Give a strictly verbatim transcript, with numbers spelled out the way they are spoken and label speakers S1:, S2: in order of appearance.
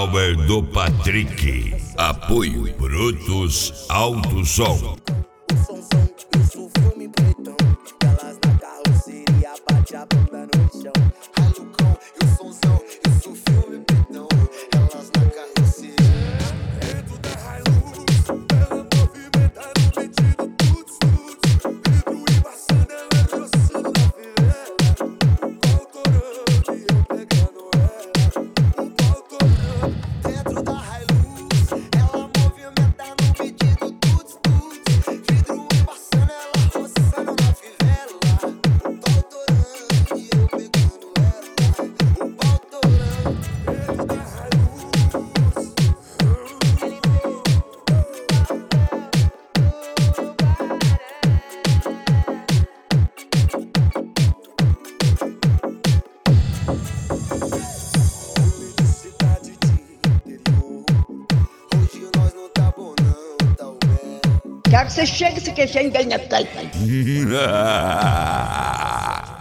S1: Power do Patrick. Apoio Brutus Alto Som.
S2: O somzão, isso o filme pretão. Elas na carroceria, bate a bunda no chão. Ralucão, e o somzão, isso o filme pretão. Elas na carroceria. Dentro da Hilux, ela movimenta no pedido tuts tuts. Vidro embaçando, ela dançando na fivela. O pau torando e eu pegando ela. O pau torando. Dentro da Hilux, ela movimenta no pedido tuts tuts. Vidro embaçando, ela roçando na fivela. O pau torando e eu pegando ela. O pau torando. Dentro da Hilux. Homem de cidade de interior. Hoje nós não tá bom não, tá o bem.
S3: Quero que você chegue se queixando da minha cara.